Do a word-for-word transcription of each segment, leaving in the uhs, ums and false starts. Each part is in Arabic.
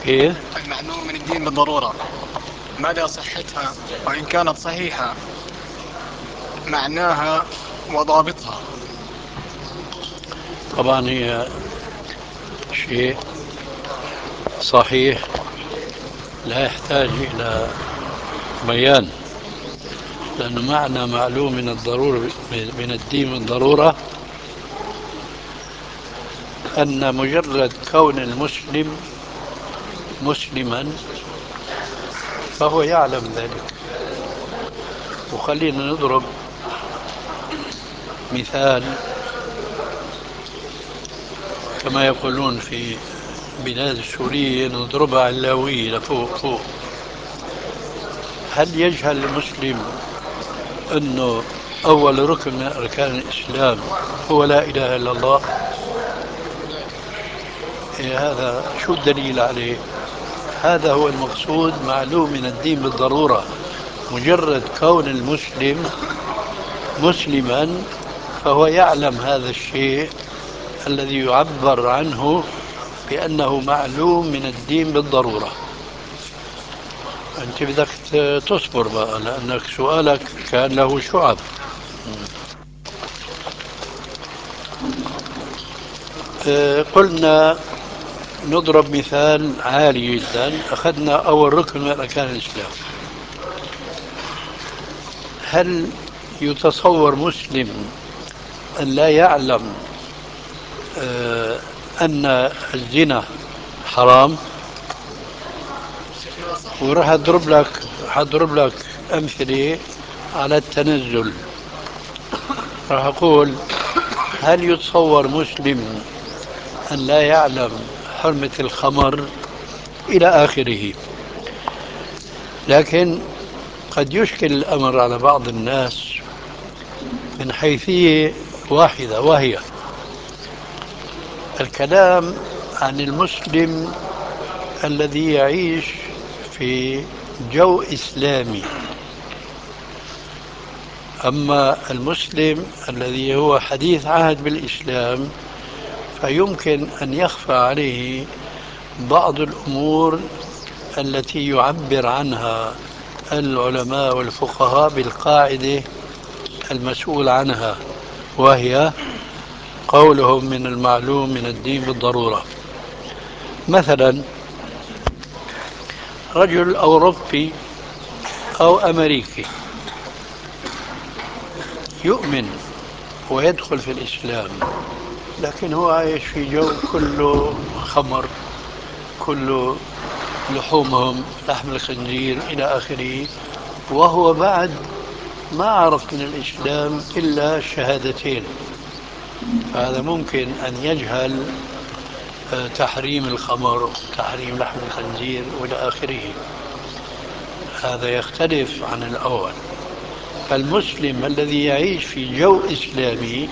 كيف؟ المعلوم من الدين بالضرورة مدى صحتها، وإن كانت صحيحة معناها وضابطها. طبعا هي شيء صحيح لا يحتاج إلى بيان، لأنه معنى معلوم من الضرورة من الدين بالضرورة أن مجرد كون المسلم مسلما فهو يعلم ذلك. وخلينا نضرب مثال كما يقولون في بلاد السورية، نضربها علاوية لفوق فوق. هل يجهل المسلم أنه أول ركن من أركان الإسلام هو لا إله إلا الله؟ إيه هذا شو الدليل عليه؟ هذا هو المقصود، معلوم من الدين بالضرورة. مجرد كون المسلم مسلما فهو يعلم هذا الشيء الذي يعبر عنه بأنه معلوم من الدين بالضرورة. أنت بدك تصبر بقى، لأنك سؤالك كان له شعب. أه، قلنا نضرب مثال عالي جدا. أخذنا أول ركن من أركان الإسلام. هل يتصور مسلم أن لا يعلم أه أن الزنا حرام؟ وراح أضرب لك أضرب لك أمثلة على التنزل. راح أقول: هل يتصور مسلم أن لا يعلم حرمة الخمر؟ إلى آخره. لكن قد يشكل الأمر على بعض الناس من حيثية واحدة، وهي الكلام عن المسلم الذي يعيش في جو إسلامي. أما المسلم الذي هو حديث عهد بالإسلام فيمكن أن يخفى عليه بعض الأمور التي يعبر عنها العلماء والفقهاء بالقاعدة المسؤول عنها، وهي قولهم: من المعلوم من الدين بالضرورة. مثلا رجل أوروبي أو أمريكي يؤمن ويدخل في الإسلام، لكن هو عايش في جو كله خمر، كله لحومهم لحم الخنزير إلى آخره، وهو بعد ما عرف من الإسلام إلا شهادتين. فهذا ممكن أن يجهل آه، تحريم الخمر، تحريم لحم الخنزير وإلى آخره. هذا يختلف عن الأول. فالمسلم الذي يعيش في جو إسلامي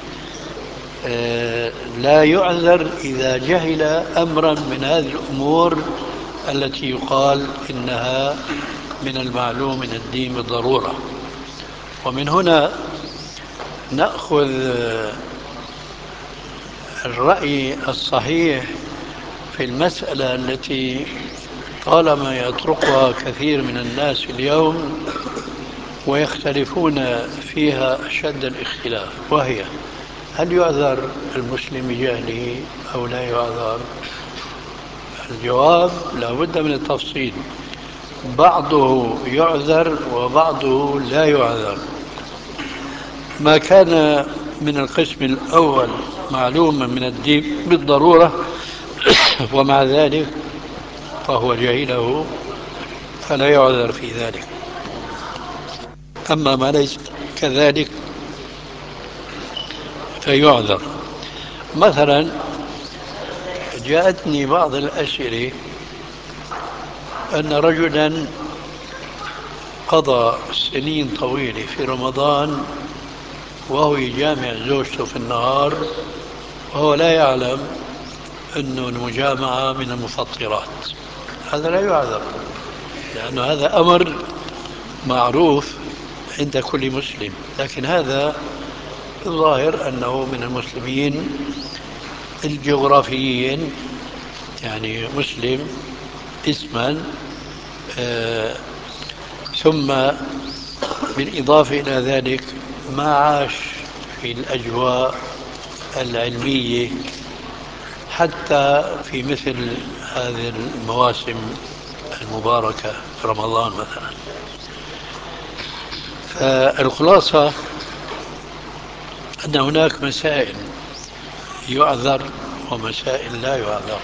آه، لا يعذر إذا جهل أمرا من هذه الأمور التي يقال إنها من المعلوم من الدين بالضرورة. ومن هنا نأخذ آه، الرأي الصحيح في المسألة التي طالما يطرقها كثير من الناس اليوم ويختلفون فيها أشد الاختلاف، وهي: هل يعذر المسلم بجهله أو لا يعذر؟ الجواب لا بد من التفصيل. بعضه يعذر وبعضه لا يعذر. ما كان من القسم الأول معلوما من الدين بالضرورة ومع ذلك فهو جهله فلا يعذر في ذلك. أما ما ليس كذلك فيعذر. مثلا جاءتني بعض الأسئلة أن رجلا قضى سنين طويلة في رمضان وهو يجامع زوجته في النهار وهو لا يعلم أن المجامعة من المفطرات. هذا لا يعذر، لأن هذا أمر معروف عند كل مسلم. لكن هذا الظاهر أنه من المسلمين الجغرافيين، يعني مسلم اسما. آه ثم بالإضافة إلى ذلك ما عاش في الأجواء العلمية حتى في مثل هذه المواسم المباركة في رمضان مثلا. فالخلاصة أن هناك مسائل يعذر ومسائل لا يعذر.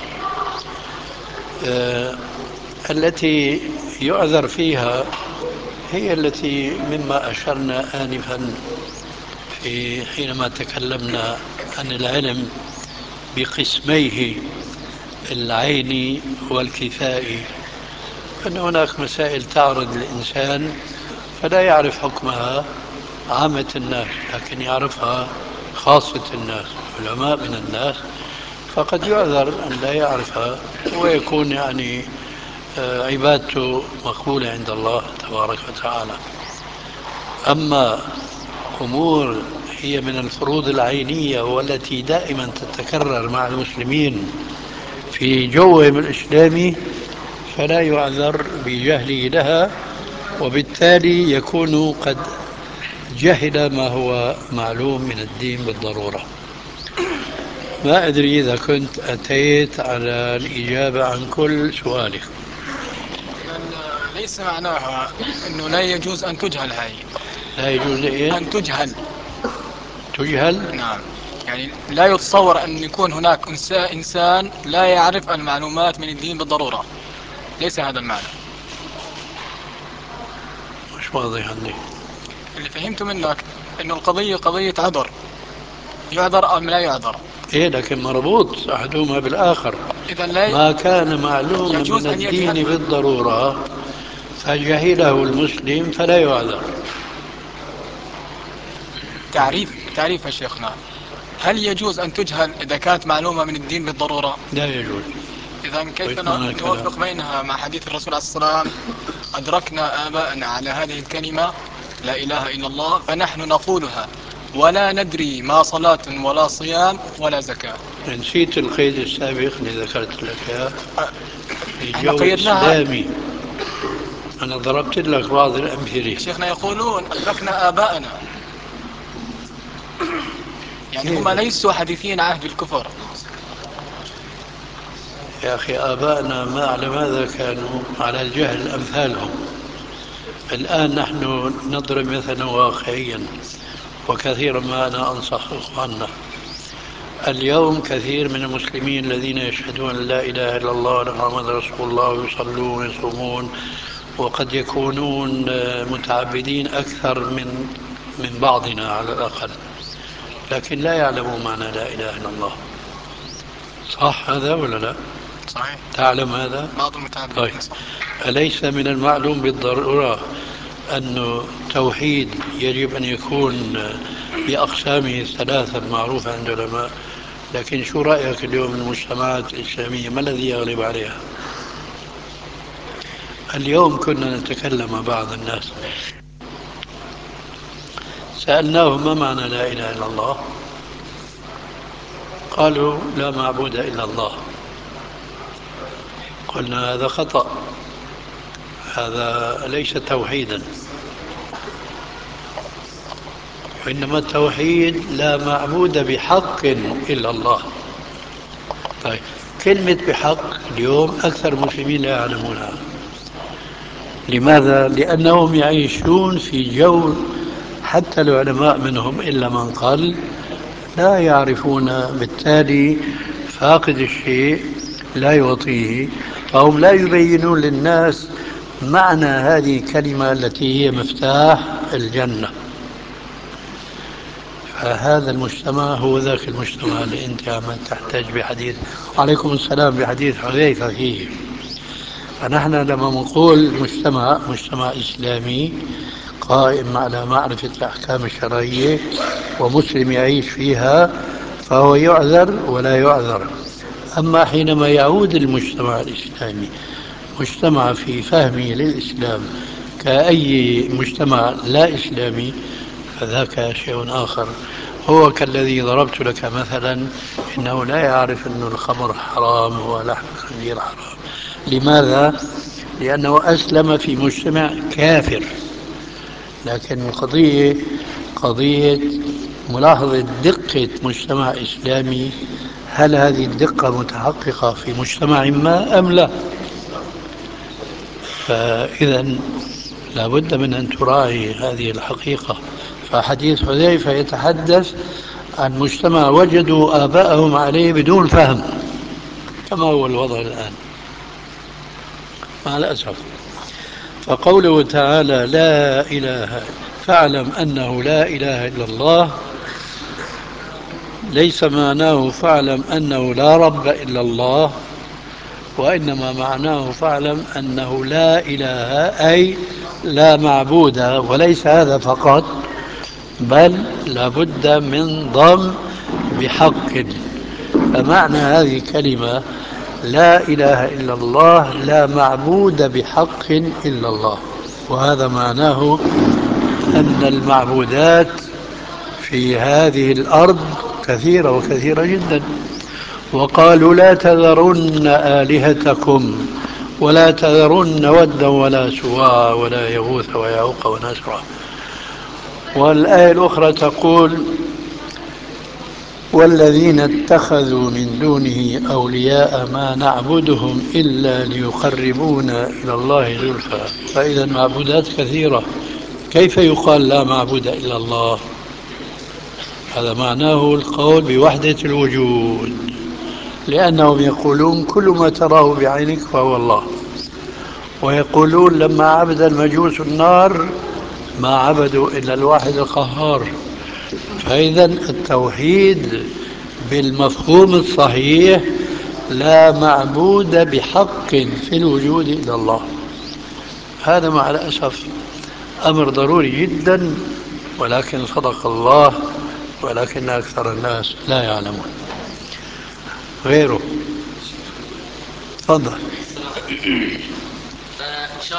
آه التي يعذر فيها هي التي مما أشرنا آنفا في حينما تكلمنا عن العلم بقسميه العيني والكفائي، أن هناك مسائل تعرض للإنسان فلا يعرف حكمها عامة الناس، لكن يعرفها خاصة الناس، علماء من الناس، فقد يعذر أن لا يعرفها ويكون يعني آه، عبادته مقبولة عند الله تبارك وتعالى. أما أمور هي من الفروض العينية والتي دائما تتكرر مع المسلمين في جوهم الإسلامي فلا يعذر بجهله لها، وبالتالي يكون قد جهل ما هو معلوم من الدين بالضرورة. ما أدري إذا كنت أتيت على الإجابة عن كل سؤالك. ليس معناها أنه لا يجوز أن تجهل هاي. لا يجوز إيه؟ أن تجهل. تجهل؟ نعم، يعني لا يتصور أن يكون هناك إنسان لا يعرف المعلومات من الدين بالضرورة، ليس هذا المعنى. مش واضح عندي. اللي فهمته منك أنه القضية قضية عذر، يعذر أم لا يعذر. إيه لكن مربوط أحدهما بالآخر. إذا لا ي... ما كان معلوما من أن الدين يجهل. بالضرورة فجهله المسلم فلا يعذر. تعريف تعريف يا شيخنا، هل يجوز أن تجهل إذا كانت معلومة من الدين بالضرورة؟ لا يجوز. إذا كيف معنى نوفق بينها مع حديث الرسول عليه الصلاة والسلام: أدركنا آباءنا على هذه الكلمة لا إله إلا الله فنحن نقولها ولا ندري ما صلاة ولا صيام ولا زكاة. نسيت القيد السابق اللي ذكرت لك اياه في احنا جو قيدناها. إسلامي. أنا ضربت لك بعض الأمثلة. شيخنا يقولون أدركنا آباءنا، يعني هم ليسوا حديثين عهد الكفر. يا أخي آبائنا ما على ماذا كانوا على الجهل أمثالهم. الآن نحن نضرب مثلا واقعيا، وكثيرا ما أنا أنصح إخواننا. اليوم كثير من المسلمين الذين يشهدون أن لا إله إلا الله وأن محمدا رسول الله ويصلون ويصومون وقد يكونون متعبدين أكثر من من بعضنا على الأقل، لكن لا يعلمون معنى لا إله إلا الله. صح هذا ولا لا؟ صحيح. تعلم هذا؟ بعض المتعبدين. طيب، أليس من المعلوم بالضرورة أن التوحيد يجب أن يكون بأقسامه الثلاثة المعروفة عند العلماء؟ لكن شو رأيك اليوم المجتمعات الإسلامية ما الذي يغلب عليها؟ اليوم كنا نتكلم مع بعض الناس، سألناهم ما معنى لا إله إلا الله؟ قالوا لا معبود إلا الله. قلنا هذا خطأ، هذا ليس توحيدا، وإنما التوحيد لا معبود بحق إلا الله. طيب، كلمة بحق اليوم أكثر المسلمين لا يعلمونها. لماذا؟ لأنهم يعيشون في جو حتى العلماء منهم إلا من قل لا يعرفون، بالتالي فاقد الشيء لا يعطيه، فهم لا يبينون للناس معنى هذه الكلمة التي هي مفتاح الجنة. فهذا المجتمع هو ذاك المجتمع اللي أنت عم تحتاج بحديث عليكم السلام بحديث حذيفة فيه. فنحن لما نقول مجتمع مجتمع إسلامي قائم على معرفة الأحكام الشرعية ومسلم يعيش فيها فهو يعذر ولا يعذر. أما حينما يعود المجتمع الإسلامي مجتمع في فهمه للإسلام كأي مجتمع لا إسلامي فذاك شيء آخر. هو كالذي ضربت لك مثلا، إنه لا يعرف أن الخمر حرام ولحم الخنزير حرام، لماذا؟ لأنه أسلم في مجتمع كافر. لكن القضية قضية ملاحظة دقة مجتمع إسلامي، هل هذه الدقة متحققة في مجتمع ما أم لا؟ فإذا لابد من أن تراعي هذه الحقيقة. فحديث حذيفة يتحدث عن مجتمع وجدوا آباءهم عليه بدون فهم، كما هو الوضع الآن مع الأسف. فقوله تعالى لا إله، فاعلم أنه لا إله إلا الله، ليس معناه فاعلم أنه لا رب إلا الله، وإنما معناه فاعلم أنه لا إله أي لا معبود، وليس هذا فقط، بل لابد من ضم بحق. فمعنى هذه الكلمة لا إله إلا الله لا معبود بحق إلا الله، وهذا معناه أن المعبودات في هذه الأرض كثيرة وكثيرة جدا. وقالوا لا تذرن آلهتكم ولا تذرن ودا ولا سواع ولا يغوث ويعوق ونسرا. والآية الأخرى تقول والذين اتخذوا من دونه أولياء ما نعبدهم إلا ليقربونا إلى الله زلفى. فإذا المعبودات كثيرة، كيف يقال لا معبود إلا الله؟ هذا معناه القول بوحدة الوجود، لأنهم يقولون كل ما تراه بعينك فهو الله، ويقولون لما عبد المجوس النار ما عبدوا إلا الواحد القهار. فإذا التوحيد بالمفهوم الصحيح لا معبود بحق في الوجود إلا الله. هذا مع الأسف أمر ضروري جدا، ولكن صدق الله، ولكن أكثر الناس لا يعلمون. غيره تفضل.